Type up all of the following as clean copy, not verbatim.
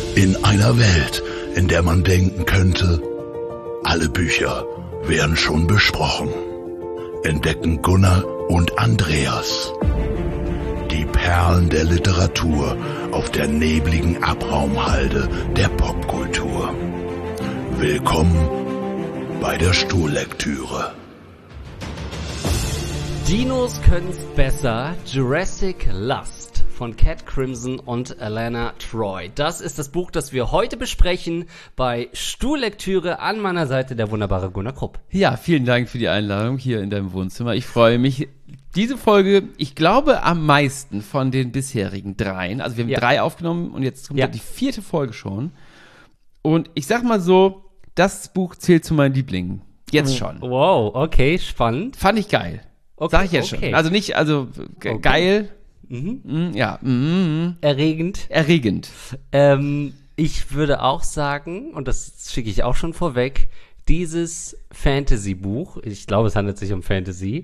In einer Welt, in der man denken könnte, alle Bücher wären schon besprochen, entdecken Gunnar und Andreas die Perlen der Literatur auf der nebligen Abraumhalde der Popkultur. Willkommen bei der Stuhllektüre. Dinos können's besser. Jurassic Lust von Cat Crimson und Alana Troy. Das ist das Buch, das wir heute besprechen bei Stuhllektüre. An meiner Seite der wunderbare Gunnar Krupp. Ja, vielen Dank für die Einladung hier in deinem Wohnzimmer. Ich freue mich. Diese Folge, ich glaube, am meisten von den bisherigen dreien. Also wir haben 3 aufgenommen und jetzt kommt die 4. Folge schon. Und ich sag mal so, das Buch zählt zu meinen Lieblingen. Jetzt schon. Wow, okay, spannend. Fand ich geil. Okay, sag ich jetzt schon. Also nicht, geil. Erregend. Ich würde auch sagen, und das schicke ich auch schon vorweg, dieses Fantasy-Buch, ich glaube, es handelt sich um Fantasy,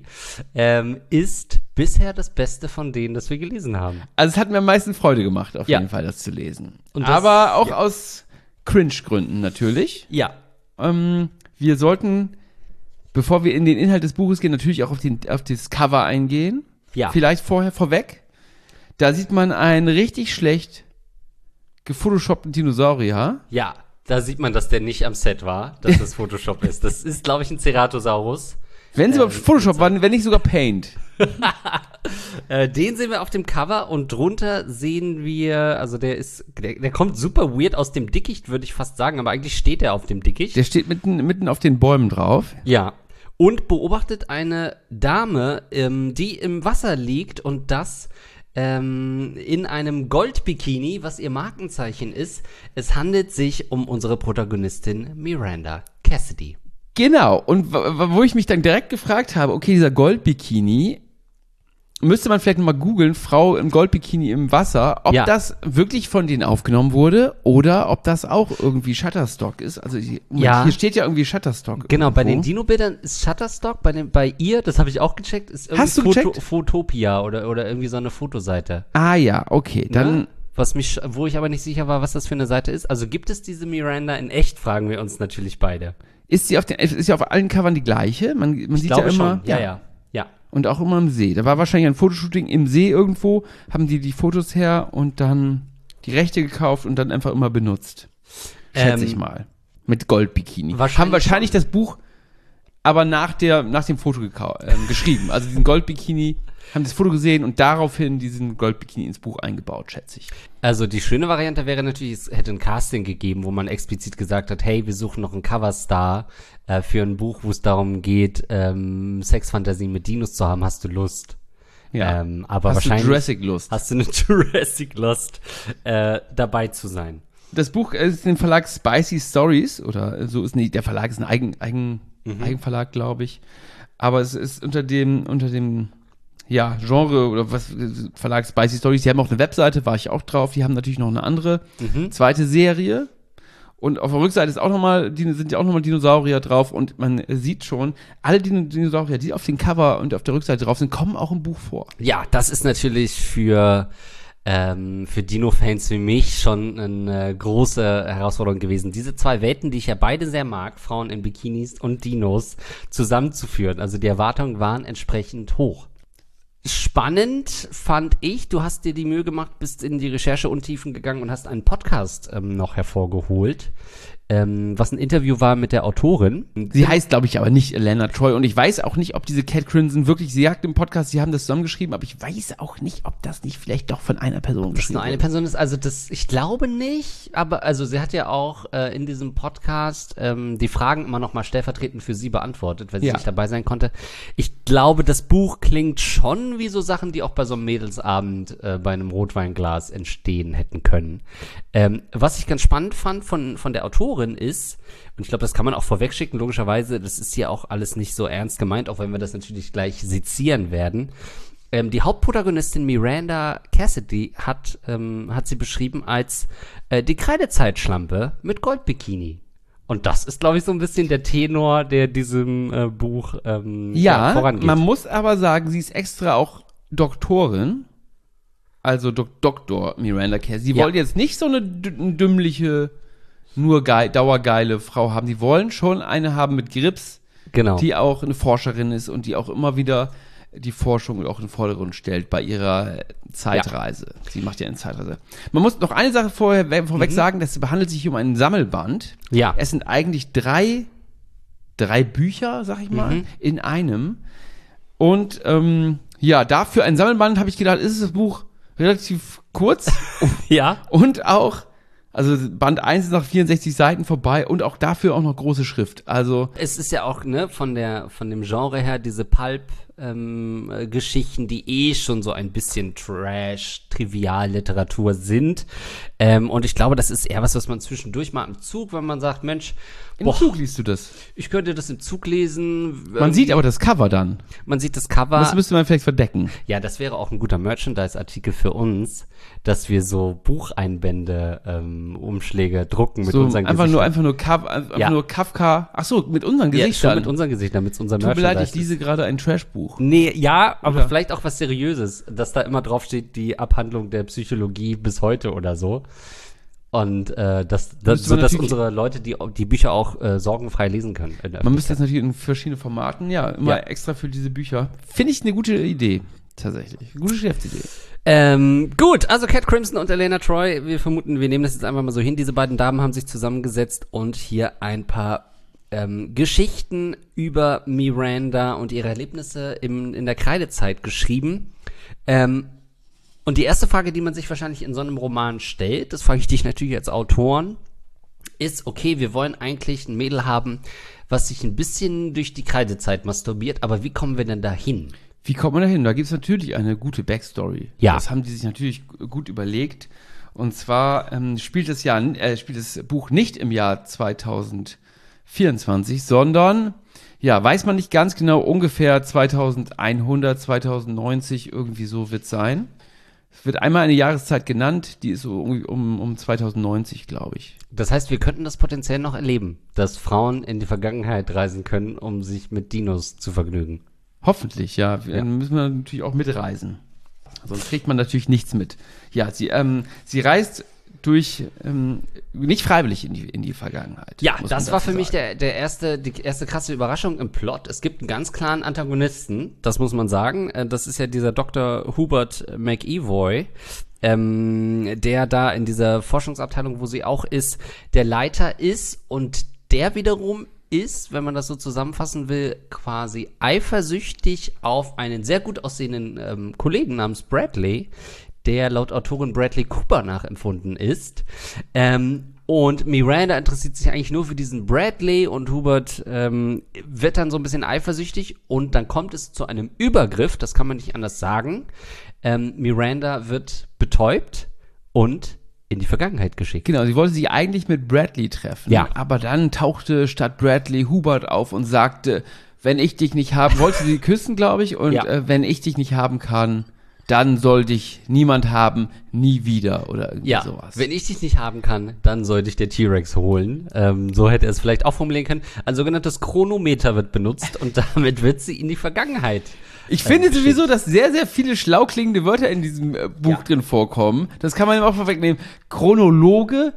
ist bisher das Beste von denen, das wir gelesen haben. Also es hat mir am meisten Freude gemacht, auf jeden Fall, das zu lesen. Und das, aber auch aus Cringe-Gründen natürlich. Ja. Wir sollten, bevor wir in den Inhalt des Buches gehen, natürlich auch auf das Cover eingehen. Ja. Vielleicht vorweg. Da sieht man einen richtig schlecht gefotoshoppten Dinosaurier. Ja, da sieht man, dass der nicht am Set war, dass das Photoshop ist. Das ist, glaube ich, ein Ceratosaurus. Wenn sie überhaupt Photoshop waren, wenn nicht sogar Paint. Den sehen wir auf dem Cover und drunter sehen wir, also der kommt super weird aus dem Dickicht, würde ich fast sagen, aber eigentlich steht er auf dem Dickicht. Der steht mitten auf den Bäumen drauf. Ja. Und beobachtet eine Dame, die im Wasser liegt und das in einem Goldbikini, was ihr Markenzeichen ist. Es handelt sich um unsere Protagonistin Miranda Cassidy. Genau, und wo ich mich dann direkt gefragt habe, okay, dieser Goldbikini, müsste man vielleicht nochmal googeln, Frau im Goldbikini im Wasser, ob das wirklich von denen aufgenommen wurde oder ob das auch irgendwie Shutterstock ist. Also hier steht ja irgendwie Shutterstock. Genau, irgendwo. bei den Dino-Bildern ist Shutterstock, bei ihr, das habe ich auch gecheckt, ist irgendwie Hast du gecheckt? Photopia oder irgendwie so eine Fotoseite. Ah ja, okay, dann... Wo ich aber nicht sicher war, was das für eine Seite ist. Also gibt es diese Miranda in echt, fragen wir uns natürlich beide. Ist sie auf allen Covern die gleiche? Man sieht ja immer... Schon. Ja. Und auch immer im See. Da war wahrscheinlich ein Fotoshooting im See irgendwo, haben die Fotos her und dann die Rechte gekauft und dann einfach immer benutzt. Schätze ich mal. Mit Goldbikini. Haben wahrscheinlich das Buch aber nach dem Foto geschrieben. Also diesen Goldbikini, haben das Foto gesehen und daraufhin diesen Goldbikini ins Buch eingebaut, schätze ich. Also die schöne Variante wäre natürlich, es hätte ein Casting gegeben, wo man explizit gesagt hat, hey, wir suchen noch einen Coverstar für ein Buch, wo es darum geht, Sexfantasien mit Dinos zu haben. Hast du Lust? Ja. Aber hast wahrscheinlich du Jurassic Lust? Hast du eine Jurassic Lust, dabei zu sein? Das Buch ist im Verlag Spicy Stories oder so ist nicht. Der Verlag ist ein Eigenverlag, glaube ich. Aber es ist unter dem Genre oder was, Verlag Spicy Stories, die haben auch eine Webseite, war ich auch drauf, die haben natürlich noch eine andere, zweite Serie und auf der Rückseite sind ja auch nochmal Dinosaurier drauf und man sieht schon, alle Dinosaurier, die auf dem Cover und auf der Rückseite drauf sind, kommen auch im Buch vor. Ja, das ist natürlich für Dino-Fans wie mich schon eine große Herausforderung gewesen, diese 2 Welten, die ich ja beide sehr mag, Frauen in Bikinis und Dinos, zusammenzuführen. Also die Erwartungen waren entsprechend hoch. Spannend fand ich, du hast dir die Mühe gemacht, bist in die Recherche-Untiefen gegangen und hast einen Podcast noch hervorgeholt, was ein Interview war mit der Autorin. Sie heißt, glaube ich, aber nicht Alana Troy und ich weiß auch nicht, ob diese Cat Crimson wirklich, sie sagt im Podcast, sie haben das zusammengeschrieben, aber ich weiß auch nicht, ob das nicht vielleicht doch von einer Person geschrieben nur eine Person ist, also ich glaube nicht, aber also sie hat ja auch in diesem Podcast die Fragen immer noch mal stellvertretend für sie beantwortet, weil sie nicht dabei sein konnte. Ich glaube, das Buch klingt schon wie so Sachen, die auch bei so einem Mädelsabend bei einem Rotweinglas entstehen hätten können. Was ich ganz spannend fand von der Autorin ist, und ich glaube, das kann man auch vorwegschicken, logischerweise, das ist hier auch alles nicht so ernst gemeint, auch wenn wir das natürlich gleich sezieren werden. Die Hauptprotagonistin Miranda Cassidy hat sie beschrieben als die Kreidezeitschlampe mit Goldbikini. Und das ist, glaube ich, so ein bisschen der Tenor, der diesem Buch vorangeht. Man muss aber sagen, sie ist extra auch Doktorin. also Dr. Miranda Kerr. Sie wollen jetzt nicht so eine dümmliche, nur dauergeile Frau haben. Die wollen schon eine haben mit Grips, die auch eine Forscherin ist und die auch immer wieder die Forschung auch in den Vordergrund stellt bei ihrer Zeitreise. Ja. Sie macht ja eine Zeitreise. Man muss noch eine Sache vorweg sagen, das handelt sich um einen Sammelband. Ja. Es sind eigentlich drei Bücher, sag ich mal, in einem. Und dafür ein Sammelband habe ich gedacht, ist das Buch relativ kurz. Ja. Und auch, also Band 1 ist nach 64 Seiten vorbei und auch dafür auch noch große Schrift. Also es ist ja auch, von dem Genre her, diese Pulp-Geschichten, die schon so ein bisschen Trash-Trivial-Literatur sind. Und ich glaube, das ist eher was man zwischendurch mal im Zug, wenn man sagt, Mensch, im Zug liest du das? Ich könnte das im Zug lesen. Man sieht aber das Cover dann. Man sieht das Cover. Das müsste man vielleicht verdecken. Ja, das wäre auch ein guter Merchandise-Artikel für uns, dass wir so Bucheinbände, Umschläge drucken mit unseren Gesichtern. Einfach nur Kafka. Ach so, mit unseren Gesichtern. Ja, mit unseren Gesichtern, mit unserem Merchandise. Tut mir leid, ich lese gerade ein Trashbuch. Nee, ja, aber vielleicht auch was Seriöses, dass da immer drauf steht, die Abhandlung der Psychologie bis heute oder so. Und dass unsere Leute die Bücher auch sorgenfrei lesen können. Man müsste das natürlich in verschiedenen Formaten, extra für diese Bücher. Finde ich eine gute Idee, tatsächlich. Eine gute Geschäftsidee. Gut, also Cat Crimson und Elena Troy, wir nehmen das jetzt einfach mal so hin. Diese beiden Damen haben sich zusammengesetzt und hier ein paar Geschichten über Miranda und ihre Erlebnisse in der Kreidezeit geschrieben. Und die erste Frage, die man sich wahrscheinlich in so einem Roman stellt, das frage ich dich natürlich als Autoren, ist, okay, wir wollen eigentlich ein Mädel haben, was sich ein bisschen durch die Kreidezeit masturbiert, aber wie kommen wir denn da hin? Wie kommt man da hin? Da gibt es natürlich eine gute Backstory. Ja. Das haben die sich natürlich gut überlegt. Und zwar spielt das Buch nicht im Jahr 2024, sondern, weiß man nicht ganz genau, ungefähr 2100, 2090, irgendwie so wird es sein. Es wird einmal eine Jahreszeit genannt, die ist so um 2090, glaube ich. Das heißt, wir könnten das potenziell noch erleben, dass Frauen in die Vergangenheit reisen können, um sich mit Dinos zu vergnügen. Hoffentlich, ja. Dann müssen wir natürlich auch mitreisen. Sonst kriegt man natürlich nichts mit. Ja, sie reist nicht freiwillig in die Vergangenheit. Ja, das war für mich die erste krasse Überraschung im Plot. Es gibt einen ganz klaren Antagonisten, das muss man sagen. Das ist ja dieser Dr. Hubert McEvoy, der da in dieser Forschungsabteilung, wo sie auch ist, der Leiter ist und der wiederum ist, wenn man das so zusammenfassen will, quasi eifersüchtig auf einen sehr gut aussehenden Kollegen namens Bradley, der laut Autorin Bradley Cooper nachempfunden ist. Und Miranda interessiert sich eigentlich nur für diesen Bradley und Hubert wird dann so ein bisschen eifersüchtig und dann kommt es zu einem Übergriff, das kann man nicht anders sagen. Miranda wird betäubt und in die Vergangenheit geschickt. Genau, sie wollte sich eigentlich mit Bradley treffen. Ja. Aber dann tauchte statt Bradley Hubert auf und sagte, wenn ich dich nicht haben, wollte sie küssen, glaube ich, und wenn ich dich nicht haben kann, dann soll dich niemand haben, nie wieder oder irgendwie sowas. Wenn ich dich nicht haben kann, dann soll dich der T-Rex holen. So hätte er es vielleicht auch formulieren können. Ein sogenanntes Chronometer wird benutzt und damit wird sie in die Vergangenheit. Ich finde sowieso, dass sehr, sehr viele schlau klingende Wörter in diesem Buch drin vorkommen. Das kann man auch vorwegnehmen. Chronologe,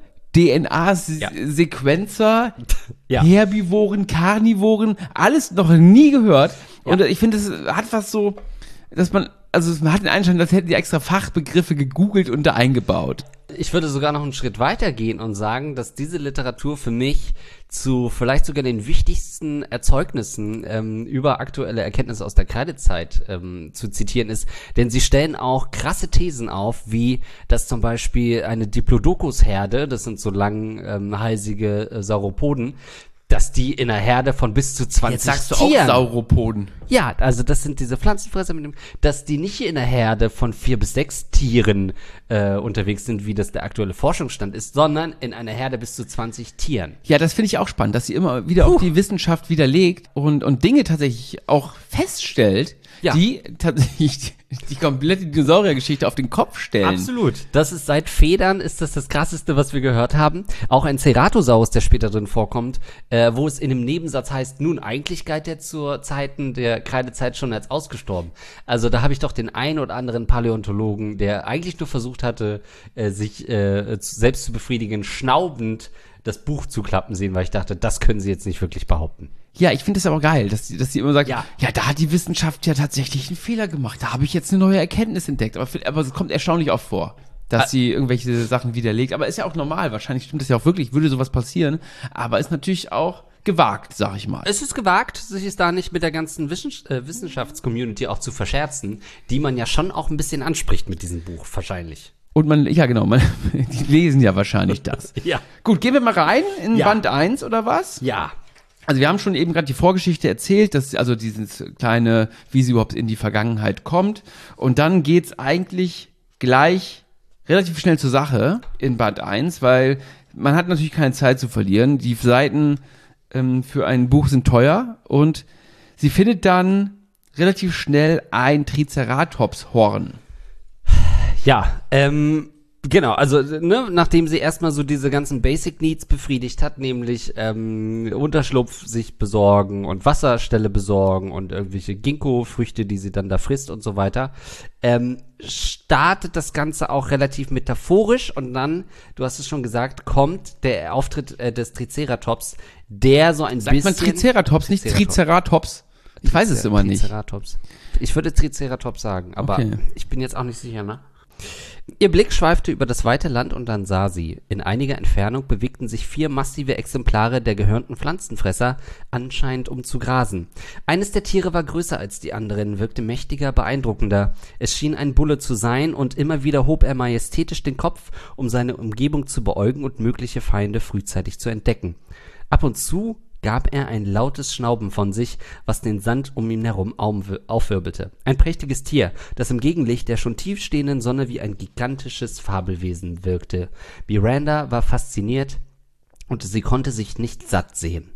DNA-Sequenzer, Herbivoren, Karnivoren, alles noch nie gehört. Ja. Und ich finde, es hat was so, dass man hat den Anschein, als hätten die extra Fachbegriffe gegoogelt und da eingebaut. Ich würde sogar noch einen Schritt weiter gehen und sagen, dass diese Literatur für mich zu vielleicht sogar den wichtigsten Erzeugnissen über aktuelle Erkenntnisse aus der Kreidezeit zu zitieren ist. Denn sie stellen auch krasse Thesen auf, wie dass zum Beispiel eine Diplodocus-Herde, das sind so langhalsige Sauropoden, dass die in einer Herde von bis zu 20 Jetzt sagst du Tieren. Auch Sauropoden. Ja, also das sind diese Pflanzenfresser, dass die nicht in einer Herde von 4 bis 6 Tieren unterwegs sind, wie das der aktuelle Forschungsstand ist, sondern in einer Herde bis zu 20 Tieren. Ja, das finde ich auch spannend, dass sie immer wieder auch die Wissenschaft widerlegt und Dinge tatsächlich auch feststellt, Ja. die tatsächlich die komplette Dinosauriergeschichte auf den Kopf stellen. Absolut. Das ist seit Federn ist das Krasseste, was wir gehört haben. Auch ein Ceratosaurus, der später drin vorkommt, wo es in einem Nebensatz heißt, nun, eigentlich galt der zu Zeiten der Kreidezeit schon als ausgestorben. Also da habe ich doch den einen oder anderen Paläontologen, der eigentlich nur versucht hatte, sich selbst zu befriedigen, schnaubend das Buch zuklappen sehen, weil ich dachte, das können sie jetzt nicht wirklich behaupten. Ja, ich finde es aber geil, dass sie immer sagt, Ja. da hat die Wissenschaft ja tatsächlich einen Fehler gemacht. Da habe ich jetzt eine neue Erkenntnis entdeckt. Aber es kommt erstaunlich oft vor, dass sie irgendwelche Sachen widerlegt. Aber ist ja auch normal. Wahrscheinlich stimmt das ja auch wirklich, würde sowas passieren. Aber ist natürlich auch gewagt, sag ich mal. Es ist gewagt, sich es da nicht mit der ganzen Wissenschaftscommunity auch zu verscherzen, die man ja schon auch ein bisschen anspricht mit diesem Buch, wahrscheinlich. Und die lesen ja wahrscheinlich das. Ja. Gut, gehen wir mal rein in Ja. Band 1 oder was? Ja. Also wir haben schon eben gerade die Vorgeschichte erzählt, dass also dieses kleine, wie sie überhaupt in die Vergangenheit kommt. Und dann geht's eigentlich gleich relativ schnell zur Sache in Band 1, weil man hat natürlich keine Zeit zu verlieren. Die Seiten für ein Buch sind teuer und sie findet dann relativ schnell ein Triceratops-Horn. Ja, genau, also nachdem sie erstmal so diese ganzen Basic Needs befriedigt hat, nämlich Unterschlupf sich besorgen und Wasserstelle besorgen und irgendwelche Ginkgo-Früchte, die sie dann da frisst und so weiter, startet das Ganze auch relativ metaphorisch und dann, du hast es schon gesagt, kommt der Auftritt des Triceratops, der so ein Sagt bisschen... man Triceratops, nicht Triceratops? Ich weiß es immer nicht. Triceratops. Ich würde Triceratops sagen, aber Okay. ich bin jetzt auch nicht sicher, ne? Ihr Blick schweifte über das weite Land und dann sah sie. In einiger Entfernung bewegten sich 4 massive Exemplare der gehörnten Pflanzenfresser, anscheinend um zu grasen. Eines der Tiere war größer als die anderen, wirkte mächtiger, beeindruckender. Es schien ein Bulle zu sein und immer wieder hob er majestätisch den Kopf, um seine Umgebung zu beäugen und mögliche Feinde frühzeitig zu entdecken. Ab und zu gab er ein lautes Schnauben von sich, was den Sand um ihn herum aufwirbelte. Ein prächtiges Tier, das im Gegenlicht der schon tiefstehenden Sonne wie ein gigantisches Fabelwesen wirkte. Miranda war fasziniert und sie konnte sich nicht satt sehen.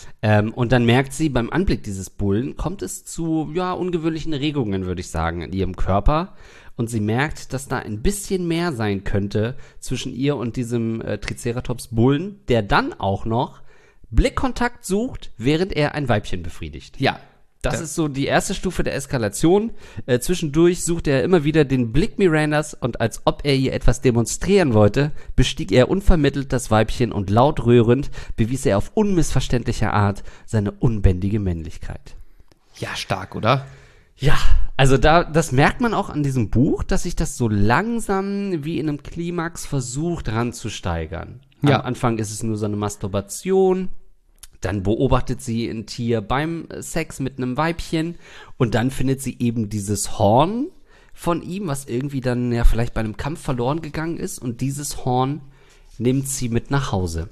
Und dann merkt sie, beim Anblick dieses Bullen kommt es zu, ungewöhnlichen Regungen, würde ich sagen, in ihrem Körper. Und sie merkt, dass da ein bisschen mehr sein könnte zwischen ihr und diesem Triceratops-Bullen, der dann auch noch Blickkontakt sucht, während er ein Weibchen befriedigt. Ja. Das ist so die erste Stufe der Eskalation. Zwischendurch sucht er immer wieder den Blick Mirandas und als ob er ihr etwas demonstrieren wollte, bestieg er unvermittelt das Weibchen und laut rührend bewies er auf unmissverständliche Art seine unbändige Männlichkeit. Ja, stark, oder? Ja, also das merkt man auch an diesem Buch, dass sich das so langsam wie in einem Klimax versucht ranzusteigern. Ja. Am Anfang ist es nur so eine Masturbation, dann beobachtet sie ein Tier beim Sex mit einem Weibchen und dann findet sie eben dieses Horn von ihm, was irgendwie dann ja vielleicht bei einem Kampf verloren gegangen ist und dieses Horn nimmt sie mit nach Hause.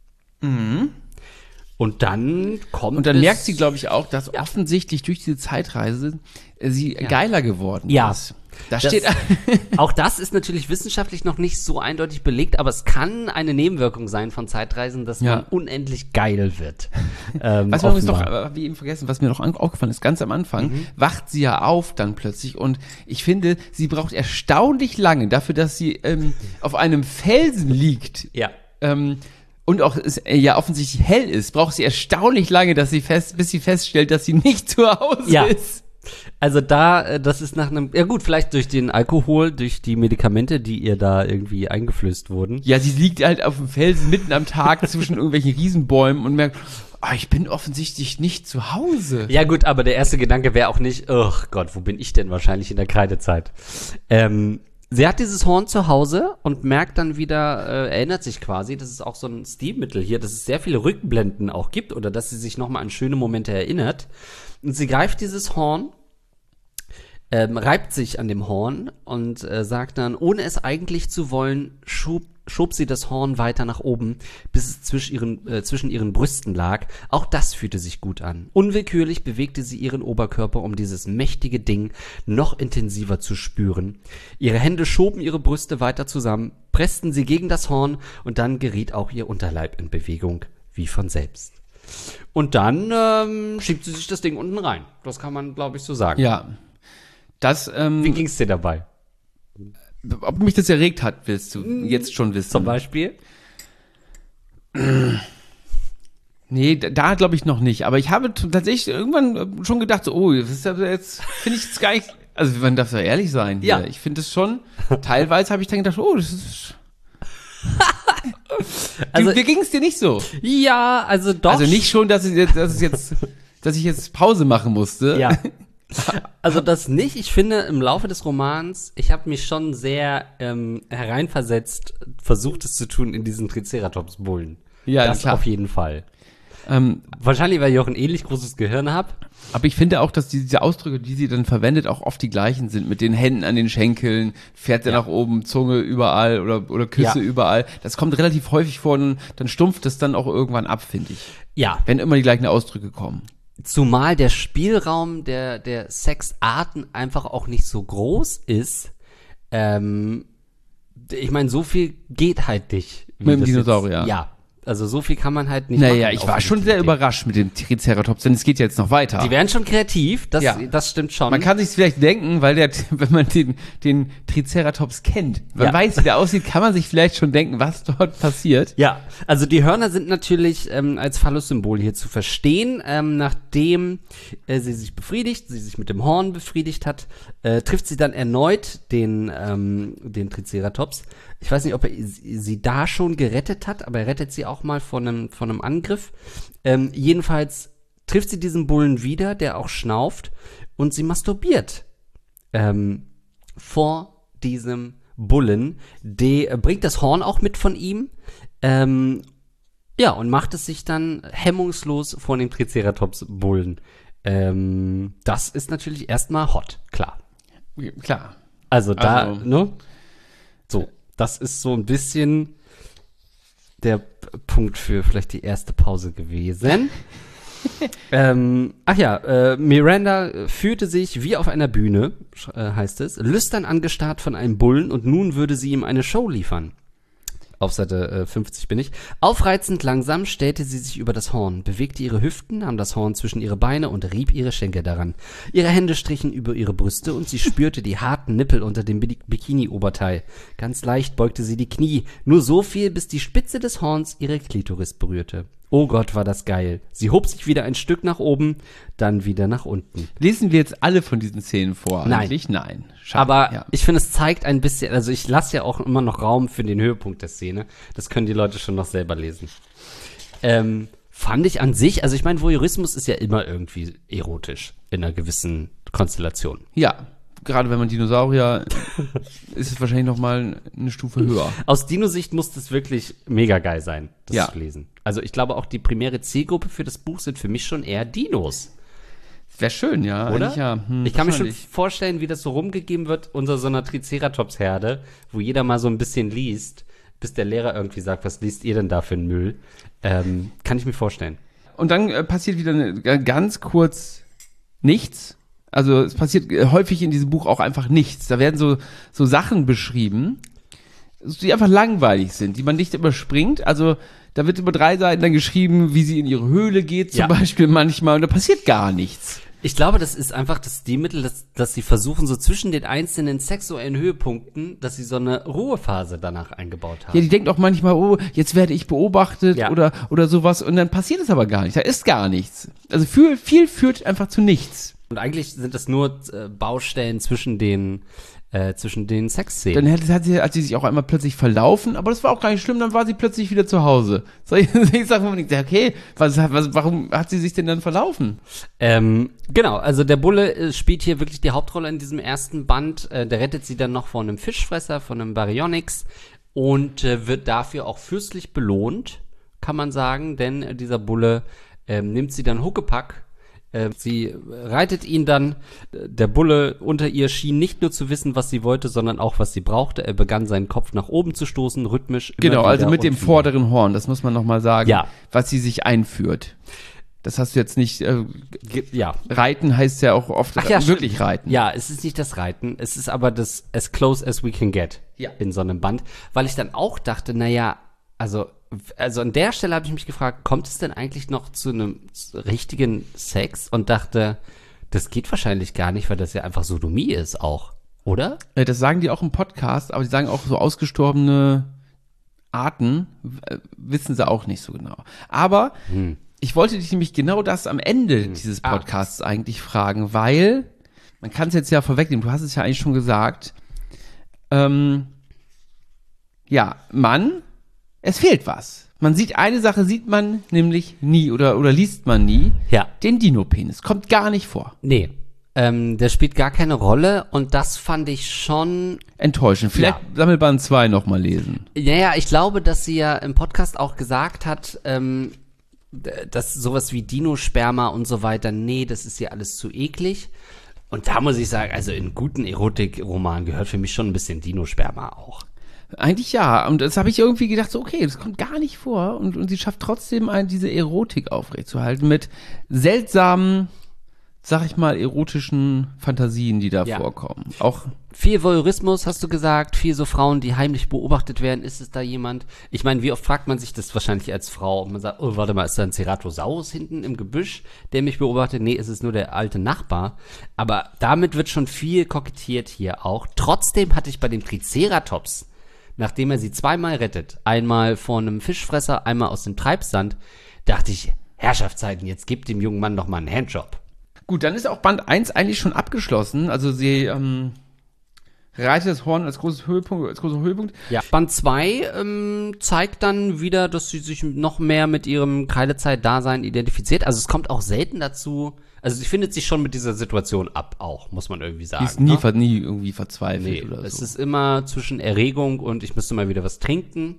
Mhm. Und dann kommt Und dann es, merkt sie, glaube ich, auch, dass offensichtlich durch diese Zeitreise sie geiler geworden Ja. ist. Da Das- steht, Auch das ist natürlich wissenschaftlich noch nicht so eindeutig belegt, aber es kann eine Nebenwirkung sein von Zeitreisen, dass Ja. man unendlich geil wird. was mir übrigens noch, offenbar. hab ich eben vergessen, was mir noch aufgefallen ist, ganz am Anfang, wacht sie ja auf dann plötzlich und ich finde, sie braucht erstaunlich lange dafür, dass sie auf einem Felsen liegt. Ja. Und auch es ja offensichtlich hell ist, braucht sie erstaunlich lange, bis sie feststellt, dass sie nicht zu Hause Ja. ist. Also das ist nach einem, ja gut, vielleicht durch den Alkohol, durch die Medikamente, die ihr da irgendwie eingeflößt wurden. Ja, sie liegt halt auf dem Felsen mitten am Tag zwischen irgendwelchen Riesenbäumen und merkt, ich bin offensichtlich nicht zu Hause. Ja gut, aber der erste Gedanke wäre auch nicht, oh Gott, wo bin ich denn wahrscheinlich in der Kreidezeit? Sie hat dieses Horn zu Hause und merkt dann wieder, erinnert sich quasi, das ist auch so ein Stilmittel hier, dass es sehr viele Rückblenden auch gibt oder dass sie sich nochmal an schöne Momente erinnert. Und sie greift dieses Horn, reibt sich an dem Horn und sagt dann, ohne es eigentlich zu wollen, schob sie das Horn weiter nach oben, bis es zwischen ihren Brüsten lag. Auch das fühlte sich gut an. Unwillkürlich bewegte sie ihren Oberkörper, um dieses mächtige Ding noch intensiver zu spüren. Ihre Hände schoben ihre Brüste weiter zusammen, pressten sie gegen das Horn und dann geriet auch ihr Unterleib in Bewegung, wie von selbst. Und dann schiebt sie sich das Ding unten rein. Das kann man, glaube ich, so sagen. Ja. Wie ging's dir dabei? Ob mich das erregt hat, willst du jetzt schon wissen. Zum Beispiel? Nee, da glaube ich noch nicht. Aber ich habe tatsächlich irgendwann schon gedacht, so, oh, das ist ja jetzt, finde ich jetzt gar nicht, also man darf ja ehrlich sein. Ja. Hier. Ich finde es schon, teilweise habe ich dann gedacht, oh, das ist... Also, wie ging es dir nicht so? Ja, also doch. Also nicht schon, dass ich jetzt Pause machen musste. Ja. Also das nicht. Ich finde, im Laufe des Romans, ich habe mich schon sehr hereinversetzt, versucht es zu tun in diesen Triceratops-Bullen. Ja, das klar. auf jeden Fall. Wahrscheinlich, weil ich auch ein ähnlich großes Gehirn habe. Aber ich finde auch, dass diese Ausdrücke, die sie dann verwendet, auch oft die gleichen sind. Mit den Händen an den Schenkeln, fährt er nach oben, Zunge überall oder Küsse überall. Das kommt relativ häufig vor und dann stumpft es dann auch irgendwann ab, finde ich. Ja. Wenn immer die gleichen Ausdrücke kommen. Zumal der Spielraum der Sexarten einfach auch nicht so groß ist. Ich meine, so viel geht halt nicht. Mit dem Dinosaurier. Ja. Also so viel kann man halt nicht machen. machen. Ich war schon sehr überrascht mit dem Triceratops, denn es geht ja jetzt noch weiter. Die werden schon kreativ, das stimmt schon. Man kann sich vielleicht denken, weil wenn man den Triceratops kennt, man weiß, wie der aussieht, kann man sich vielleicht schon denken, was dort passiert. Ja, also die Hörner sind natürlich als Phallus-Symbol hier zu verstehen. Nachdem sie sich mit dem Horn befriedigt hat, trifft sie dann erneut den Triceratops. Ich weiß nicht, ob er sie da schon gerettet hat, aber er rettet sie auch mal von einem Angriff. Jedenfalls trifft sie diesen Bullen wieder, der auch schnauft, und sie masturbiert vor diesem Bullen. Der bringt das Horn auch mit von ihm. Und macht es sich dann hemmungslos vor dem Triceratops-Bullen. Das ist natürlich erstmal hot, klar. Klar. Also, ne? So. Das ist so ein bisschen der Punkt für vielleicht die erste Pause gewesen. Miranda fühlte sich wie auf einer Bühne, heißt es, lüstern angestarrt von einem Bullen und nun würde sie ihm eine Show liefern. Auf Seite 50 bin ich. Aufreizend langsam stellte sie sich über das Horn, bewegte ihre Hüften, nahm das Horn zwischen ihre Beine und rieb ihre Schenkel daran. Ihre Hände strichen über ihre Brüste und sie spürte die harten Nippel unter dem Bikini-Oberteil. Ganz leicht beugte sie die Knie, nur so viel, bis die Spitze des Horns ihre Klitoris berührte. Oh Gott, war das geil. Sie hob sich wieder ein Stück nach oben, dann wieder nach unten. Lesen wir jetzt alle von diesen Szenen vor? Nein. Eigentlich? Nein. Schade, aber ich finde, es zeigt ein bisschen, also ich lasse ja auch immer noch Raum für den Höhepunkt der Szene. Das können die Leute schon noch selber lesen. Fand ich an sich, also ich meine, Voyeurismus ist ja immer irgendwie erotisch in einer gewissen Konstellation. Ja. Gerade wenn man Dinosaurier, ist es wahrscheinlich noch mal eine Stufe höher. Aus Dino-Sicht muss das wirklich mega geil sein, das zu lesen. Also ich glaube auch die primäre Zielgruppe für das Buch sind für mich schon eher Dinos. Wäre schön, ja. Oder? Ja, ich kann mir schon vorstellen, wie das so rumgegeben wird unter so einer Triceratops-Herde, wo jeder mal so ein bisschen liest, bis der Lehrer irgendwie sagt, was liest ihr denn da für einen Müll? Kann ich mir vorstellen. Und dann passiert wieder ganz kurz nichts. Also es passiert häufig in diesem Buch auch einfach nichts. Da werden so Sachen beschrieben, die einfach langweilig sind, die man nicht überspringt. Also da wird über 3 Seiten dann geschrieben, wie sie in ihre Höhle geht zum Beispiel manchmal und da passiert gar nichts. Ich glaube, das ist einfach das Stilmittel, dass sie versuchen, so zwischen den einzelnen sexuellen Höhepunkten, dass sie so eine Ruhephase danach eingebaut haben. Ja, die denkt auch manchmal, oh, jetzt werde ich beobachtet oder sowas und dann passiert es aber gar nicht. Da ist gar nichts. Also viel führt einfach zu nichts. Und eigentlich sind das nur Baustellen zwischen den Sexszenen. Dann hat sie sich auch einmal plötzlich verlaufen, aber das war auch gar nicht schlimm, dann war sie plötzlich wieder zu Hause. Ich sag mal, okay, warum hat sie sich denn dann verlaufen? Genau, also der Bulle spielt hier wirklich die Hauptrolle in diesem ersten Band. Der rettet sie dann noch vor einem Fischfresser, von einem Baryonyx und wird dafür auch fürstlich belohnt, kann man sagen, denn dieser Bulle nimmt sie dann Huckepack. Sie reitet ihn dann, der Bulle unter ihr schien nicht nur zu wissen, was sie wollte, sondern auch, was sie brauchte. Er begann seinen Kopf nach oben zu stoßen, rhythmisch. Genau, also mit dem vorderen Horn, das muss man nochmal sagen, was sie sich einführt. Das hast du jetzt nicht, Reiten heißt ja auch oft wirklich reiten. Ja, es ist nicht das Reiten, es ist aber das as close as we can get in so einem Band, weil ich dann auch dachte, naja, also also an der Stelle habe ich mich gefragt, kommt es denn eigentlich noch zu einem richtigen Sex? Und dachte, das geht wahrscheinlich gar nicht, weil das ja einfach Sodomie ist auch, oder? Das sagen die auch im Podcast, aber die sagen auch so ausgestorbene Arten, wissen sie auch nicht so genau. Aber ich wollte dich nämlich genau das am Ende dieses Podcasts eigentlich fragen, weil, man kann es jetzt ja vorwegnehmen, du hast es ja eigentlich schon gesagt, es fehlt was. Eine Sache sieht man nämlich nie oder liest man nie. Ja. Den Dino-Penis. Kommt gar nicht vor. Nee. Der spielt gar keine Rolle und das fand ich schon enttäuschend. Vielleicht Sammelband 2 nochmal lesen. Ja, ich glaube, dass sie ja im Podcast auch gesagt hat, dass sowas wie Dino-Sperma und so weiter, nee, das ist ihr alles zu eklig. Und da muss ich sagen, also in guten Erotikromanen gehört für mich schon ein bisschen Dino-Sperma auch. Eigentlich ja. Und das habe ich irgendwie gedacht, so okay, das kommt gar nicht vor. Und sie schafft trotzdem diese Erotik aufrechtzuerhalten mit seltsamen, sag ich mal, erotischen Fantasien, die da vorkommen. Auch viel Voyeurismus, hast du gesagt, viel so Frauen, die heimlich beobachtet werden. Ist es da jemand? Ich meine, wie oft fragt man sich das wahrscheinlich als Frau? Und man sagt, oh, warte mal, ist da ein Ceratosaurus hinten im Gebüsch, der mich beobachtet? Nee, es ist nur der alte Nachbar. Aber damit wird schon viel kokettiert hier auch. Trotzdem hatte ich bei dem Triceratops, nachdem er sie zweimal rettet, einmal vor einem Fischfresser, einmal aus dem Treibsand, dachte ich, Herrschaftszeiten, jetzt gibt dem jungen Mann doch mal einen Handjob. Gut, dann ist auch Band 1 eigentlich schon abgeschlossen. Also sie reitet das Horn als großer Höhepunkt. Ja. Band 2 zeigt dann wieder, dass sie sich noch mehr mit ihrem Kreidezeit-Dasein identifiziert. Also es kommt auch selten dazu, also sie findet sich schon mit dieser Situation ab, auch, muss man irgendwie sagen. Die ist nie irgendwie verzweifelt oder so. Es ist immer zwischen Erregung und ich müsste mal wieder was trinken.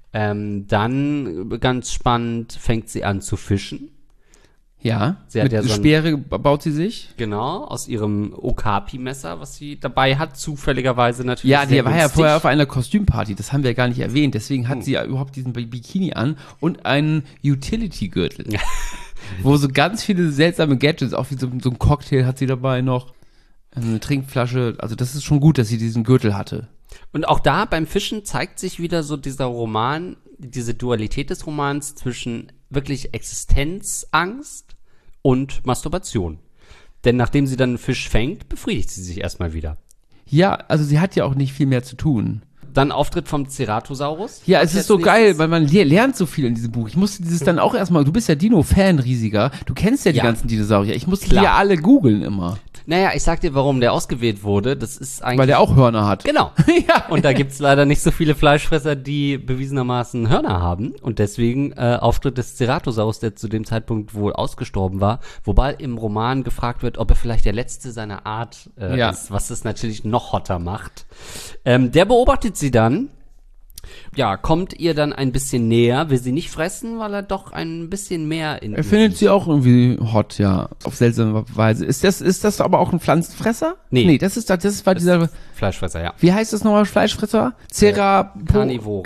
Dann, ganz spannend, fängt sie an zu fischen. Ja, sie hat mit Speere baut sie sich. Genau, aus ihrem Okapi-Messer, was sie dabei hat, zufälligerweise natürlich. Ja, die war ja vorher auf einer Kostümparty, das haben wir ja gar nicht erwähnt. Deswegen hat sie ja überhaupt diesen Bikini an und einen Utility-Gürtel. Wo so ganz viele seltsame Gadgets, auch wie so ein Cocktail hat sie dabei noch, eine Trinkflasche. Also das ist schon gut, dass sie diesen Gürtel hatte. Und auch da beim Fischen zeigt sich wieder so dieser Roman, diese Dualität des Romans zwischen wirklich Existenzangst und Masturbation. Denn nachdem sie dann einen Fisch fängt, befriedigt sie sich erstmal wieder. Ja, also sie hat ja auch nicht viel mehr zu tun. Dann Auftritt vom Ceratosaurus. Ja, es ist so geil, weil man lernt so viel in diesem Buch. Ich musste dieses dann auch erstmal, du bist ja Dino-Fan riesiger, du kennst ja die ganzen Dinosaurier. Ich musste die ja alle googeln immer. Naja, ich sag dir, warum der ausgewählt wurde. Das ist eigentlich. Weil der auch Hörner hat. Genau. Ja. Und da gibt's leider nicht so viele Fleischfresser, die bewiesenermaßen Hörner haben. Und deswegen Auftritt des Ceratosaurus, der zu dem Zeitpunkt wohl ausgestorben war. Wobei im Roman gefragt wird, ob er vielleicht der letzte seiner Art ist, was es natürlich noch hotter macht. Der beobachtet sie dann. Ja, kommt ihr dann ein bisschen näher, will sie nicht fressen, weil er doch ein bisschen mehr in. Er findet sie auch irgendwie hot, ja, auf seltsame Weise. Ist das aber auch ein Pflanzenfresser? Nee, das war dieser Fleischfresser, ja. Wie heißt das nochmal, Fleischfresser? Carnivore.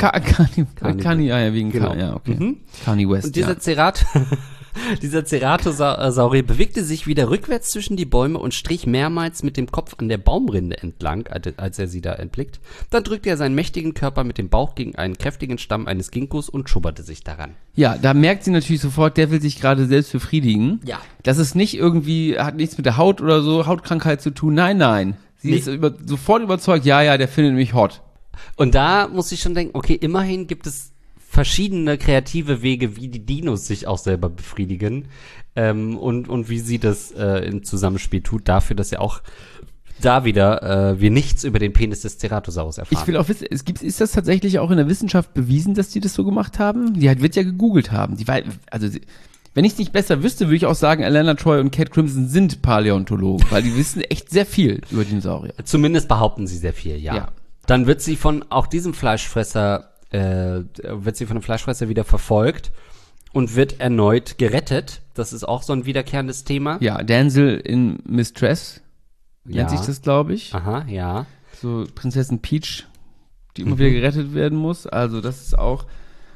Wegen genau. Ja, okay. Kanye West. Und dieser Ceratosaurier bewegte sich wieder rückwärts zwischen die Bäume und strich mehrmals mit dem Kopf an der Baumrinde entlang, als er sie da entblickt. Dann drückte er seinen mächtigen Körper mit dem Bauch gegen einen kräftigen Stamm eines Ginkgos und schubberte sich daran. Ja, da merkt sie natürlich sofort, der will sich gerade selbst befriedigen. Ja. Das ist nicht irgendwie, hat nichts mit der Haut oder so, Hautkrankheit zu tun. Nein. Sie ist sofort überzeugt, ja, der findet mich hot. Und da muss ich schon denken, okay, immerhin gibt es verschiedene kreative Wege, wie die Dinos sich auch selber befriedigen und wie sie das im Zusammenspiel tut, dafür, dass ja auch da wieder wir nichts über den Penis des Ceratosaurus erfahren. Ich will auch wissen, ist das tatsächlich auch in der Wissenschaft bewiesen, dass die das so gemacht haben? Die wird ja gegoogelt haben. Wenn ich es nicht besser wüsste, würde ich auch sagen, Alana Troy und Cat Crimson sind Paläontologen, weil die wissen echt sehr viel über Dinosaurier. Zumindest behaupten sie sehr viel, ja. Dann wird sie von auch diesem Fleischfresser wieder verfolgt und wird erneut gerettet. Das ist auch so ein wiederkehrendes Thema. Ja, Damsel in Mistress nennt sich das, glaube ich. Aha, ja. So Prinzessin Peach, die immer wieder gerettet werden muss. Also das ist auch,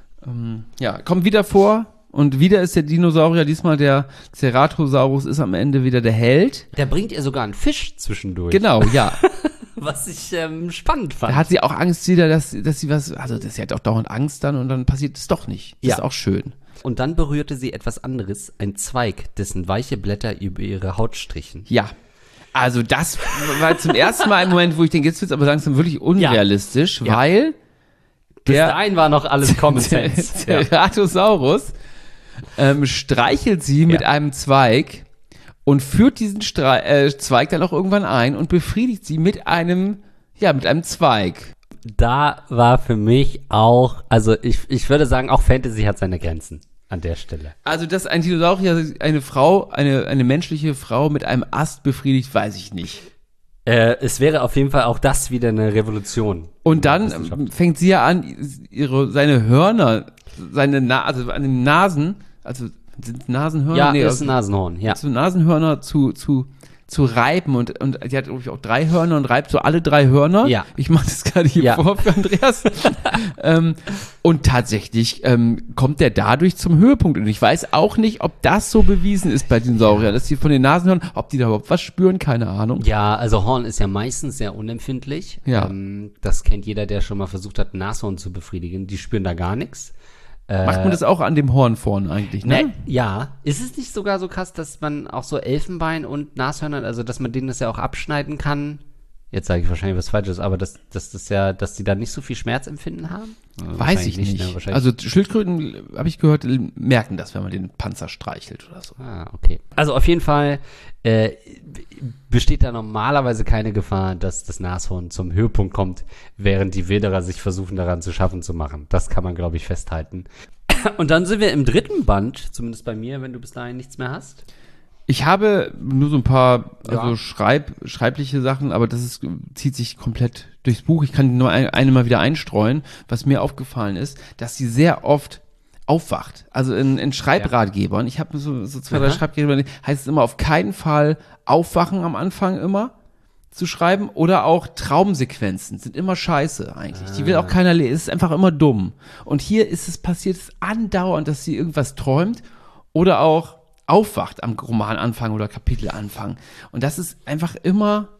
kommt wieder vor. Und wieder ist der Dinosaurier, diesmal der Ceratosaurus, ist am Ende wieder der Held. Der bringt ihr sogar einen Fisch zwischendurch. Genau, ja. Was ich spannend fand. Da hat sie auch Angst wieder, dass sie was, also sie hat auch dauernd Angst dann und dann passiert es doch nicht. Das ist auch schön. Und dann berührte sie etwas anderes, ein Zweig, dessen weiche Blätter über ihre Haut strichen. Ja. Also das war zum ersten Mal ein Moment, wo ich denke, jetzt wird es aber langsam wirklich unrealistisch, weil bis dahin war noch alles Common Sense. Der Ceratosaurus streichelt sie mit einem Zweig und führt diesen Zweig dann auch irgendwann ein und befriedigt sie mit einem Zweig. Da war für mich auch, also ich würde sagen, auch Fantasy hat seine Grenzen an der Stelle. Also, dass ein Dinosaurier eine Frau, eine menschliche Frau mit einem Ast befriedigt, weiß ich nicht. Es wäre auf jeden Fall auch das wieder eine Revolution. Und dann fängt sie ja an, seine Hörner, also an den Nasen, also sind Nasenhörner? Ja, nee, ist ein Nasenhorn, ja. So Nasenhörner zu reiben und die hat, glaube ich, auch 3 Hörner und reibt so alle 3 Hörner. Ja. Ich mache das gerade hier vor für Andreas. Und tatsächlich kommt der dadurch zum Höhepunkt. Und ich weiß auch nicht, ob das so bewiesen ist bei Dinosauriern, dass die von den Nasenhörnern, ob die da überhaupt was spüren, keine Ahnung. Ja, also Horn ist ja meistens sehr unempfindlich. Ja. Das kennt jeder, der schon mal versucht hat, ein Nashorn zu befriedigen. Die spüren da gar nichts. Macht man das auch an dem Horn vorne eigentlich, ne? Ja. Ist es nicht sogar so krass, dass man auch so Elfenbein und Nashörner, also dass man denen das ja auch abschneiden kann? Jetzt sage ich wahrscheinlich was Falsches, aber dass die da nicht so viel Schmerzempfinden haben? Weiß ich nicht. Ne? Also Schildkröten, habe ich gehört, merken das, wenn man den Panzer streichelt oder so. Ah, okay. Also auf jeden Fall besteht da normalerweise keine Gefahr, dass das Nashorn zum Höhepunkt kommt, während die Wilderer sich versuchen, daran zu schaffen zu machen. Das kann man, glaube ich, festhalten. Und dann sind wir im 3. Band, zumindest bei mir, wenn du bis dahin nichts mehr hast. Ich habe nur so ein paar schreibliche Sachen, aber zieht sich komplett durchs Buch. Ich kann nur eine mal wieder einstreuen. Was mir aufgefallen ist, dass sie sehr oft aufwacht. Also in Schreibratgebern, ich habe so 2, 3 Schreibratgeber, heißt es immer auf keinen Fall aufwachen am Anfang immer zu schreiben oder auch Traumsequenzen sind immer scheiße eigentlich. Die will auch keiner lesen, es ist einfach immer dumm. Und hier passiert es andauernd, dass sie irgendwas träumt oder auch aufwacht am Romananfang oder Kapitelanfang. Und das ist einfach immer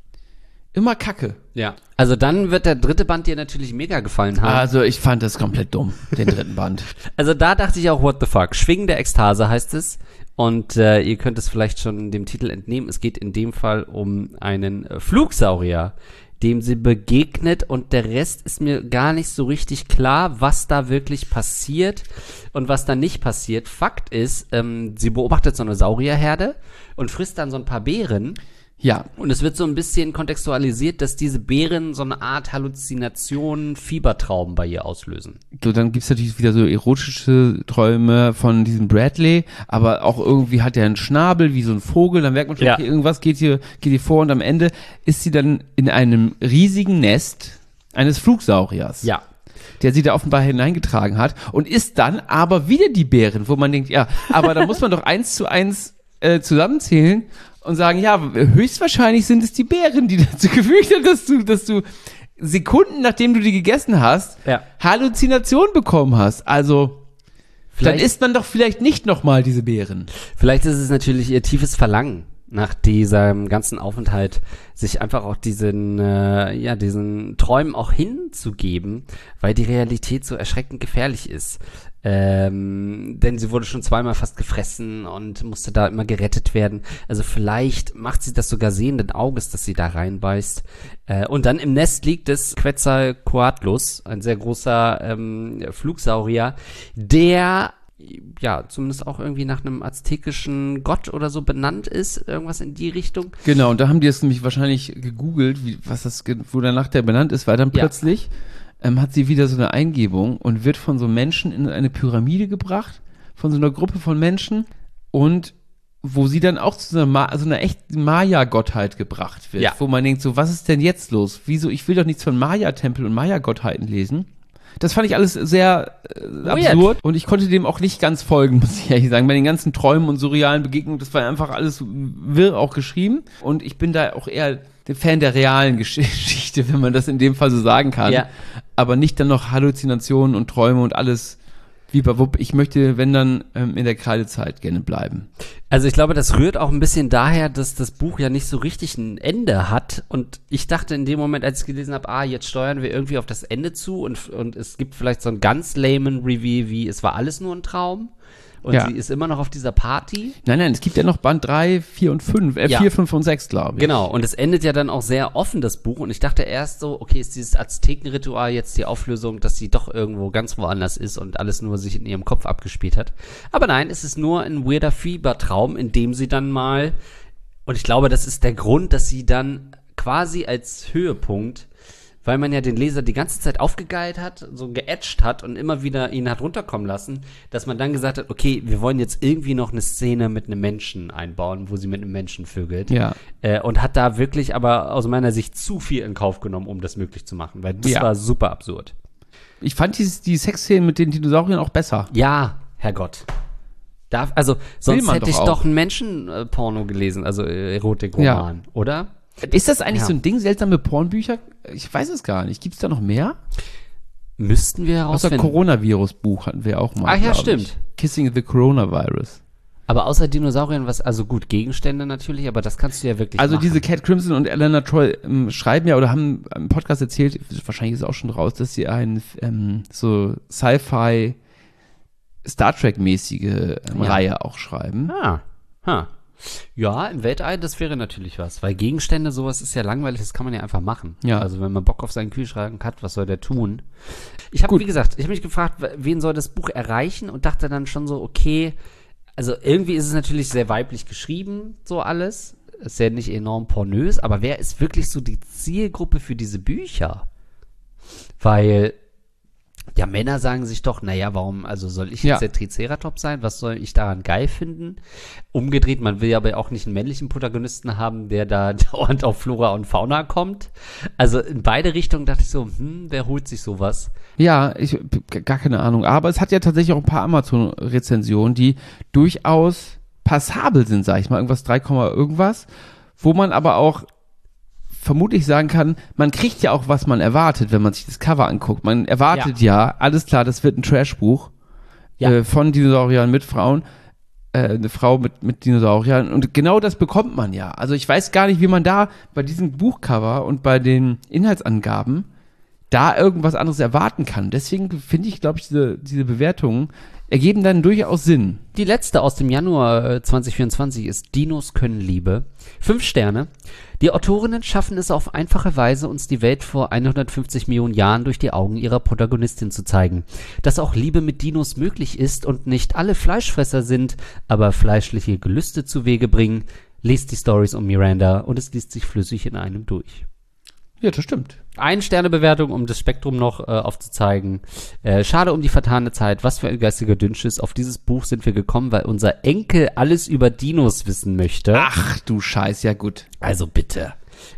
Kacke. Ja. Also dann wird der 3. Band dir natürlich mega gefallen haben. Also ich fand das komplett dumm, den 3. Band. Also da dachte ich auch, what the fuck. Schwingen der Ekstase heißt es. Und ihr könnt es vielleicht schon dem Titel entnehmen. Es geht in dem Fall um einen Flugsaurier, dem sie begegnet. Und der Rest ist mir gar nicht so richtig klar, was da wirklich passiert und was da nicht passiert. Fakt ist, sie beobachtet so eine Saurierherde und frisst dann so ein paar Beeren. Ja. Und es wird so ein bisschen kontextualisiert, dass diese Beeren so eine Art Halluzination, Fiebertraum bei ihr auslösen. So, dann gibt's natürlich wieder so erotische Träume von diesem Bradley, aber auch irgendwie hat er einen Schnabel wie so ein Vogel, dann merkt man schon, okay, irgendwas geht hier vor und am Ende ist sie dann in einem riesigen Nest eines Flugsauriers. Ja. Der sie da offenbar hineingetragen hat und isst dann aber wieder die Beeren, wo man denkt, ja, aber da muss man doch 1:1 zusammenzählen und sagen, ja, höchstwahrscheinlich sind es die Beeren, die dazu geführt haben, dass du Sekunden, nachdem du die gegessen hast, Halluzination bekommen hast. Also, dann isst man doch vielleicht nicht nochmal diese Beeren. Vielleicht ist es natürlich ihr tiefes Verlangen nach diesem ganzen Aufenthalt, sich einfach auch diesen Träumen auch hinzugeben, weil die Realität so erschreckend gefährlich ist. Denn sie wurde schon 2-mal fast gefressen und musste da immer gerettet werden. Also vielleicht macht sie das sogar sehenden Auges, dass sie da reinbeißt. Und dann im Nest liegt es Quetzalcoatlus, ein sehr großer Flugsaurier, der zumindest auch irgendwie nach einem aztekischen Gott oder so benannt ist, irgendwas in die Richtung. Genau, und da haben die es nämlich wahrscheinlich gegoogelt, wo danach der benannt ist, weil dann plötzlich hat sie wieder so eine Eingebung und wird von so Menschen in eine Pyramide gebracht, von so einer Gruppe von Menschen und wo sie dann auch zu so einer echten Maya-Gottheit gebracht wird, wo man denkt so, was ist denn jetzt los? Wieso? Ich will doch nichts von Maya-Tempel und Maya-Gottheiten lesen. Das fand ich alles sehr absurd und ich konnte dem auch nicht ganz folgen, muss ich ehrlich sagen. Bei den ganzen Träumen und surrealen Begegnungen, das war einfach alles wirr auch geschrieben und ich bin da auch eher der Fan der realen Geschichte, wenn man das in dem Fall so sagen kann. Ja. Aber nicht dann noch Halluzinationen und Träume und alles Wie bei Wupp, ich möchte, wenn dann, in der Kreidezeit gerne bleiben. Also ich glaube, das rührt auch ein bisschen daher, dass das Buch ja nicht so richtig ein Ende hat. Und ich dachte in dem Moment, als ich gelesen habe, jetzt steuern wir irgendwie auf das Ende zu und es gibt vielleicht so einen ganz lamen Review wie, es war alles nur ein Traum. Und sie ist immer noch auf dieser Party. Nein, es gibt ja noch Band 3, 4 und 5, 4, 5 und 6, glaube ich. Genau, und es endet ja dann auch sehr offen, das Buch. Und ich dachte erst so, okay, ist dieses Aztekenritual jetzt die Auflösung, dass sie doch irgendwo ganz woanders ist und alles nur sich in ihrem Kopf abgespielt hat. Aber nein, es ist nur ein weirder Fiebertraum, in dem sie dann mal, und ich glaube, das ist der Grund, dass sie dann quasi als Höhepunkt, weil man ja den Leser die ganze Zeit aufgegeilt hat, so geätscht hat und immer wieder ihn hat runterkommen lassen, dass man dann gesagt hat, okay, wir wollen jetzt irgendwie noch eine Szene mit einem Menschen einbauen, wo sie mit einem Menschen vögelt. Ja. Und hat da wirklich aber aus meiner Sicht zu viel in Kauf genommen, um das möglich zu machen, weil das war super absurd. Ich fand die Sexszenen mit den Dinosauriern auch besser. Ja, Herrgott. Sonst hätte ich doch ein Menschenporno gelesen, also Erotikroman, oder? Ist das eigentlich so ein Ding, seltsame Pornbücher? Ich weiß es gar nicht. Gibt es da noch mehr? Müssten wir herausfinden. Außer Coronavirus-Buch hatten wir auch mal. Ach ja, stimmt. Kissing the Coronavirus. Aber außer Dinosauriern, also gut, Gegenstände natürlich, aber das kannst du ja wirklich machen. Diese Cat Crimson und Elena Troy schreiben ja oder haben im Podcast erzählt, wahrscheinlich ist es auch schon raus, dass sie eine so Sci-Fi Star Trek-mäßige Reihe auch schreiben. Ja, im Weltall, das wäre natürlich was, weil Gegenstände, sowas ist ja langweilig, das kann man ja einfach machen. Ja. Also wenn man Bock auf seinen Kühlschrank hat, was soll der tun? Ich habe mich gefragt, wen soll das Buch erreichen und dachte dann schon so, okay, also irgendwie ist es natürlich sehr weiblich geschrieben, so alles. Ist ja nicht enorm pornös, aber wer ist wirklich so die Zielgruppe für diese Bücher? Weil ja, Männer sagen sich doch, naja, warum, also soll ich jetzt der Triceratops sein? Was soll ich daran geil finden? Umgedreht, man will ja aber auch nicht einen männlichen Protagonisten haben, der da dauernd auf Flora und Fauna kommt. Also in beide Richtungen dachte ich so, wer holt sich sowas? Ja, gar keine Ahnung. Aber es hat ja tatsächlich auch ein paar Amazon-Rezensionen, die durchaus passabel sind, sag ich mal. Irgendwas 3, irgendwas. Wo man aber auch vermutlich sagen kann, man kriegt ja auch, was man erwartet, wenn man sich das Cover anguckt. Man erwartet alles klar, das wird ein Trashbuch von Dinosauriern mit Frauen, eine Frau mit Dinosauriern und genau das bekommt man ja. Also ich weiß gar nicht, wie man da bei diesem Buchcover und bei den Inhaltsangaben da irgendwas anderes erwarten kann. Deswegen finde ich, glaube ich, diese Bewertungen ergeben dann durchaus Sinn. Die letzte aus dem Januar 2024 ist Dinos können Liebe. 5 Sterne. Die Autorinnen schaffen es auf einfache Weise, uns die Welt vor 150 Millionen Jahren durch die Augen ihrer Protagonistin zu zeigen. Dass auch Liebe mit Dinos möglich ist und nicht alle Fleischfresser sind, aber fleischliche Gelüste zu Wege bringen. Lest die Stories um Miranda und es liest sich flüssig in einem durch. Ja, das stimmt. 1 Sternebewertung, um das Spektrum noch aufzuzeigen. Schade um die vertane Zeit. Was für ein geistiger Dünnschiss. Auf dieses Buch sind wir gekommen, weil unser Enkel alles über Dinos wissen möchte. Ach du Scheiß, ja gut. Also bitte.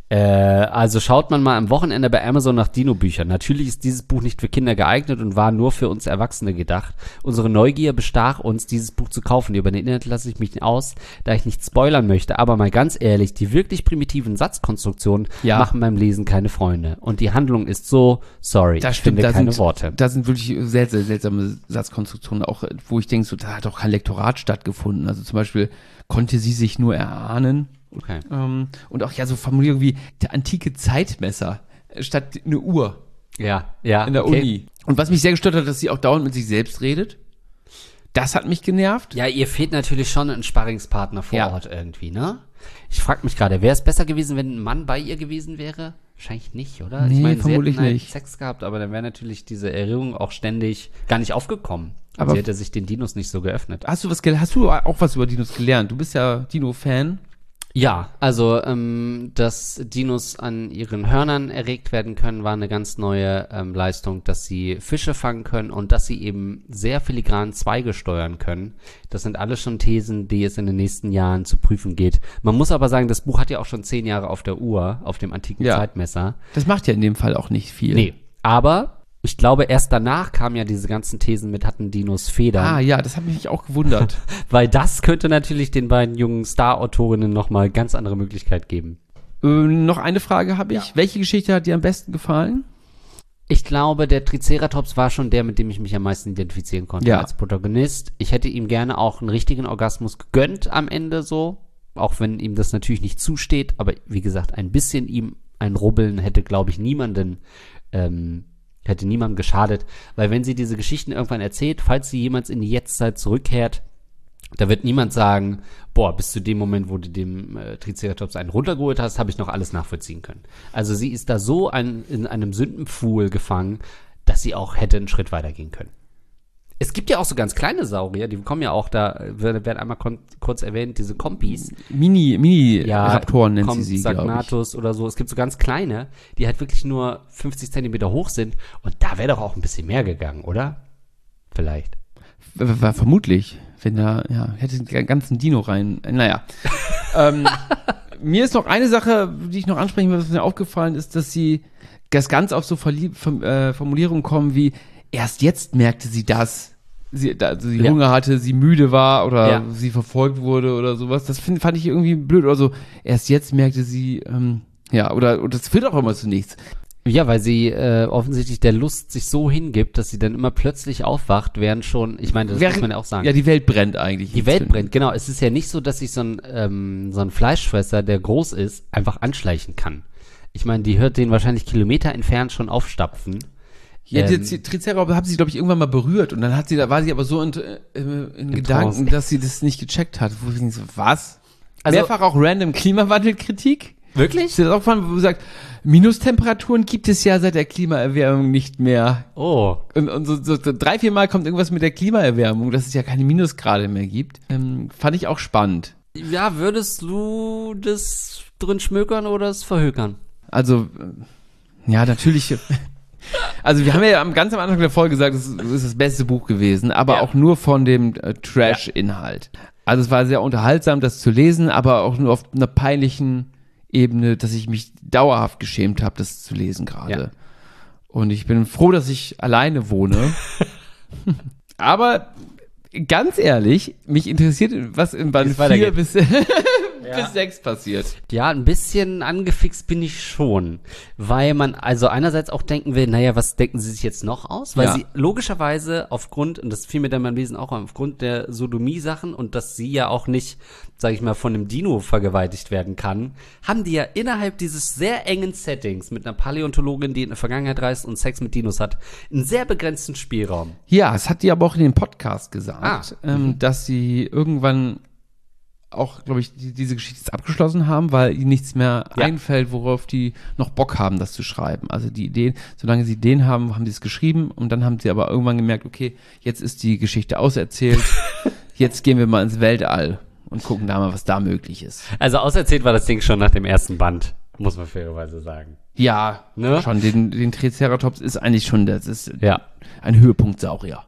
Also schaut man mal am Wochenende bei Amazon nach Dino-Büchern. Natürlich ist dieses Buch nicht für Kinder geeignet und war nur für uns Erwachsene gedacht. Unsere Neugier bestach uns, dieses Buch zu kaufen. Über den Inhalt lasse ich mich aus, da ich nicht spoilern möchte. Aber mal ganz ehrlich, die wirklich primitiven Satzkonstruktionen machen beim Lesen keine Freunde. Und die Handlung ist so, sorry, das stimmt, ich finde keine Worte. Da sind wirklich sehr, sehr seltsame Satzkonstruktionen, auch wo ich denke, so, da hat doch kein Lektorat stattgefunden. Also zum Beispiel, konnte sie sich nur erahnen. Okay. Und auch so Formulierungen wie der antike Zeitmesser statt eine Uhr. Ja. In der Uni. Und was mich sehr gestört hat, dass sie auch dauernd mit sich selbst redet. Das hat mich genervt. Ja, ihr fehlt natürlich schon ein Sparringspartner vor Ort irgendwie, ne? Ich frage mich gerade, wäre es besser gewesen, wenn ein Mann bei ihr gewesen wäre? Wahrscheinlich nicht, oder? Nee, ich meine, vermutlich sie hätten halt nicht. Sex gehabt, aber dann wäre natürlich diese Erregung auch ständig gar nicht aufgekommen. Aber sie hätte sich den Dinos nicht so geöffnet. Hast du auch was über Dinos gelernt? Du bist ja Dino-Fan. Ja, also dass Dinos an ihren Hörnern erregt werden können, war eine ganz neue Leistung, dass sie Fische fangen können und dass sie eben sehr filigran Zweige steuern können. Das sind alles schon Thesen, die es in den nächsten Jahren zu prüfen geht. Man muss aber sagen, das Buch hat ja auch schon 10 Jahre auf der Uhr, auf dem antiken Zeitmesser. Das macht ja in dem Fall auch nicht viel. Nee, aber ich glaube, erst danach kamen ja diese ganzen Thesen mit, hatten Dinos Federn. Ah ja, das hat mich auch gewundert. Weil das könnte natürlich den beiden jungen Star-Autorinnen nochmal ganz andere Möglichkeit geben. Noch eine Frage habe ich. Ja. Welche Geschichte hat dir am besten gefallen? Ich glaube, der Triceratops war schon der, mit dem ich mich am meisten identifizieren konnte als Protagonist. Ich hätte ihm gerne auch einen richtigen Orgasmus gegönnt am Ende so, auch wenn ihm das natürlich nicht zusteht. Aber wie gesagt, ein bisschen ihm ein Rubbeln hätte, glaube ich, hätte niemandem geschadet. Weil wenn sie diese Geschichten irgendwann erzählt, falls sie jemals in die Jetztzeit zurückkehrt, da wird niemand sagen, boah, bis zu dem Moment, wo du dem Triceratops einen runtergeholt hast, habe ich noch alles nachvollziehen können. Also sie ist da so in einem Sündenpfuhl gefangen, dass sie auch hätte einen Schritt weitergehen können. Es gibt ja auch so ganz kleine Saurier, die kommen ja auch da, werden einmal kurz erwähnt, diese Kompis. Mini-Raptoren nennt sie, Sagnatus oder so. Es gibt so ganz kleine, die halt wirklich nur 50 Zentimeter hoch sind. Und da wäre doch auch ein bisschen mehr gegangen, oder? Vielleicht. Vermutlich. Wenn da, hätte den ganzen Dino rein. Naja. Mir ist noch eine Sache, die ich noch ansprechen will, was mir aufgefallen ist, dass sie ganz auf so Formulierungen kommen wie, erst jetzt merkte sie das. Sie Hunger hatte, sie müde war oder sie verfolgt wurde oder sowas. Das fand ich irgendwie blöd. Oder so, erst jetzt merkte sie, oder das führt auch immer zu nichts. Ja, weil sie offensichtlich der Lust sich so hingibt, dass sie dann immer plötzlich aufwacht, während schon, ich meine, das muss man ja auch sagen. Ja, die Welt brennt eigentlich. Die Welt brennt, genau. Es ist ja nicht so, dass sich so ein Fleischfresser, der groß ist, einfach anschleichen kann. Ich meine, die hört den wahrscheinlich Kilometer entfernt schon aufstapfen. Ja, die Triceratops haben sie, glaube ich, irgendwann mal berührt und dann war sie aber so in Gedanken, dass sie das nicht gecheckt hat. Wo ich so, was? Also, mehrfach auch random Klimawandelkritik. Wirklich? Ist das auch von, wo du sagst, Minustemperaturen gibt es ja seit der Klimaerwärmung nicht mehr. Oh. Und so 3-4 Mal kommt irgendwas mit der Klimaerwärmung, dass es ja keine Minusgrade mehr gibt. Fand ich auch spannend. Ja, würdest du das drin schmökern oder es verhökern? Also, ja, natürlich. Also wir haben ja ganz am Anfang der Folge gesagt, es ist das beste Buch gewesen, aber auch nur von dem Trash-Inhalt. Also es war sehr unterhaltsam, das zu lesen, aber auch nur auf einer peinlichen Ebene, dass ich mich dauerhaft geschämt habe, das zu lesen gerade. Ja. Und ich bin froh, dass ich alleine wohne. Aber ganz ehrlich, mich interessiert, was in Band 4 bis 6 passiert. Ja, ein bisschen angefixt bin ich schon, weil man also einerseits auch denken will, naja, was denken sie sich jetzt noch aus? Weil sie logischerweise aufgrund, und das fiel mir dann beim Lesen auch aufgrund der Sodomie-Sachen und dass sie ja auch nicht, sag ich mal, von einem Dino vergewaltigt werden kann, haben die ja innerhalb dieses sehr engen Settings mit einer Paläontologin, die in der Vergangenheit reist und Sex mit Dinos hat, einen sehr begrenzten Spielraum. Ja, es hat die aber auch in dem Podcast gesagt, dass sie irgendwann auch, glaube ich, diese Geschichte abgeschlossen haben, weil ihnen nichts mehr einfällt, worauf die noch Bock haben, das zu schreiben. Also die Ideen, solange sie Ideen haben, haben die es geschrieben und dann haben sie aber irgendwann gemerkt, okay, jetzt ist die Geschichte auserzählt, jetzt gehen wir mal ins Weltall und gucken da mal, was da möglich ist. Also auserzählt war das Ding schon nach dem ersten Band, muss man fairerweise sagen. Ja, ne? Schon, den Triceratops ist eigentlich schon, das ist ein Höhepunkt Saurier.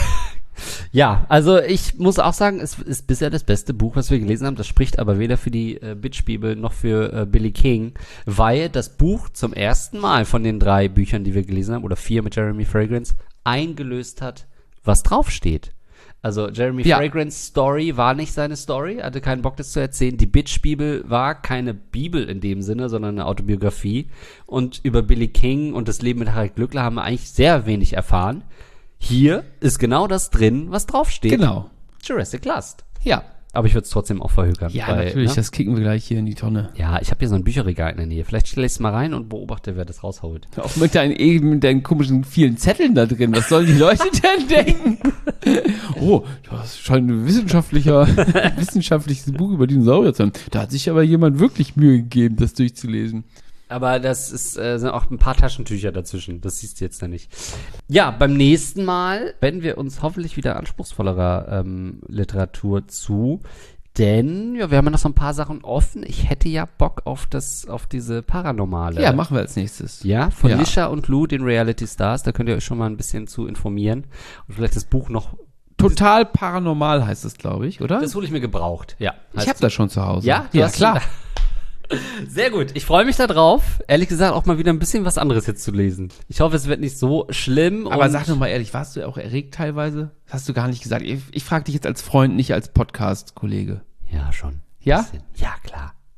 Ja, also ich muss auch sagen, es ist bisher das beste Buch, was wir gelesen haben. Das spricht aber weder für die Bitch-Bibel noch für Billy King, weil das Buch zum ersten Mal von den 3 Büchern, die wir gelesen haben, oder 4 mit Jeremy Fragrance, eingelöst hat, was draufsteht. Also Jeremy Fragrance Story war nicht seine Story, hatte keinen Bock, das zu erzählen. Die Bitch-Bibel war keine Bibel in dem Sinne, sondern eine Autobiografie. Und über Billy King und das Leben mit Harald Glöckler haben wir eigentlich sehr wenig erfahren. Hier ist genau das drin, was draufsteht. Genau. Jurassic Last. Ja. Aber ich würde es trotzdem auch verhökern. Ja, weil, natürlich, das kicken wir gleich hier in die Tonne. Ja, ich habe hier so ein Bücherregal in der Nähe. Vielleicht stelle ich es mal rein und beobachte, wer das rausholt. Auch mit deinen komischen vielen Zetteln da drin. Was sollen die Leute denn denken? Oh, das scheint ein wissenschaftliches Buch über Dinosaurier zu sein. Da hat sich aber jemand wirklich Mühe gegeben, das durchzulesen. Aber das sind auch ein paar Taschentücher dazwischen. Das siehst du jetzt ja nicht. Ja, beim nächsten Mal wenden wir uns hoffentlich wieder anspruchsvollerer Literatur zu. Denn wir haben ja noch so ein paar Sachen offen. Ich hätte ja Bock auf diese Paranormale. Ja, machen wir als nächstes. Ja, von Lisha und Lou, den Reality Stars. Da könnt ihr euch schon mal ein bisschen zu informieren. Und vielleicht das Buch noch. Total paranormal heißt es, glaube ich, oder? Das hole ich mir gebraucht, ja. Ich habe das schon zu Hause. Ja, klar. Sehr gut. Ich freue mich da drauf. Ehrlich gesagt auch mal wieder ein bisschen was anderes jetzt zu lesen. Ich hoffe, es wird nicht so schlimm. Aber sag doch mal ehrlich, warst du auch erregt teilweise? Das hast du gar nicht gesagt. Ich frage dich jetzt als Freund, nicht als Podcast-Kollege. Ja, schon. Ja? Ja, klar.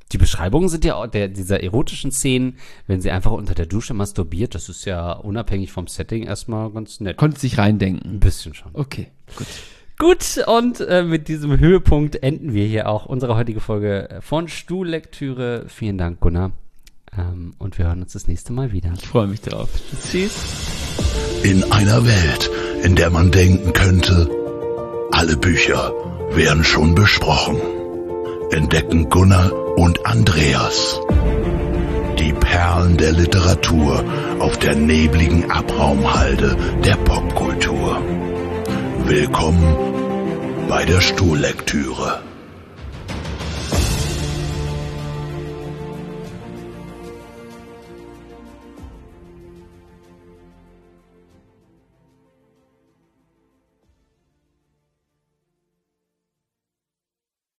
Die Beschreibungen sind ja auch dieser erotischen Szenen, wenn sie einfach unter der Dusche masturbiert, das ist ja unabhängig vom Setting erstmal ganz nett. Konntest dich reindenken? Ein bisschen schon. Okay, gut. Gut, und mit diesem Höhepunkt enden wir hier auch unsere heutige Folge von Stuhllektüre. Vielen Dank, Gunnar. Und wir hören uns das nächste Mal wieder. Ich freue mich drauf. Tschüss. In einer Welt, in der man denken könnte, alle Bücher wären schon besprochen, entdecken Gunnar und Andreas die Perlen der Literatur auf der nebligen Abraumhalde der Popkultur. Willkommen bei der Stuhllektüre.